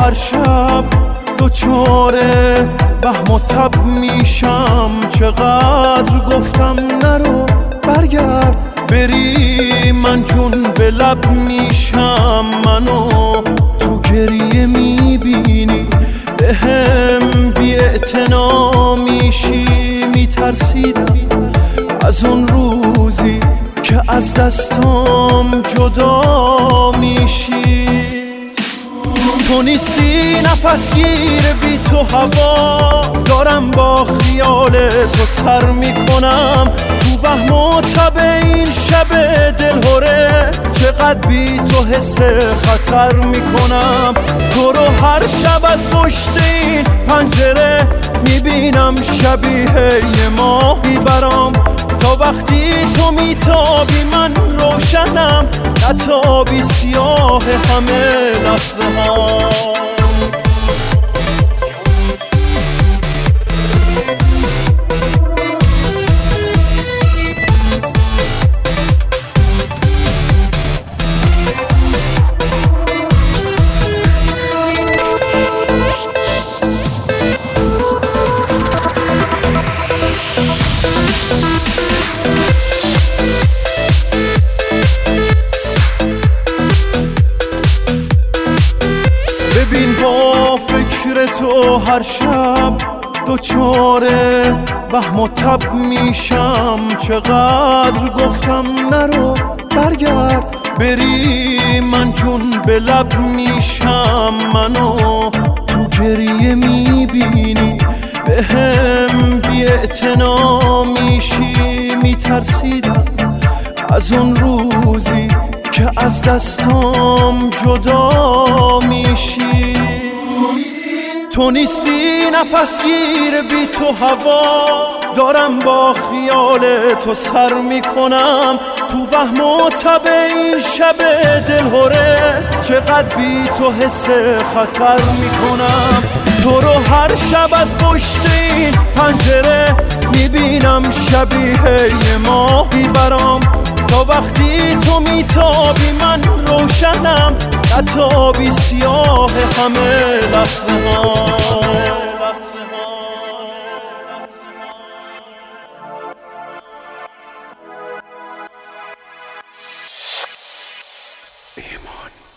هر شب دوچاره وهم و تب میشم. چقدر گفتم نرو برگرد بری، من جون به لب میشم. منو تو گریه میبینی بهم بی‌اعتنا میشی. میترسیدم از اون روزی که از دستام جدا میشی. تو نیستی نفس گیر بی تو هوا، دارم با خیال تو سر میکنم. تو وهم و تب این شب دلهوره، چقدر بی تو حس خطر میکنم. تو رو هر شب از پشت این پنجره میبینم شبیه یه ماهی برام. تا وقتی تو میتابی من روشنم، نتابی سیاه همه لحظه ها. ببین با فکر تو هر شب دوچاره وهم و تب میشم. چقدر گفتم نرو برگرد بری، من جون به لب میشم. منو تو گریه میبینی بهم بی‌اعتنا میشی. میترسیدم از اون روزی که از دستام جدا میشی. تو نیستی نفس گیر بی تو هوا، دارم با خیال تو سر میکنم. تو وهم و تب این شب دلهوره، چقدر بی تو حس خطر میکنم. تو رو هر شب از پشت این پنجره میبینم شبیه یه ماهی برام. تا وقتی تو میتابی من روشنم، نتابی سیاه همه لحظه ها. ایمان.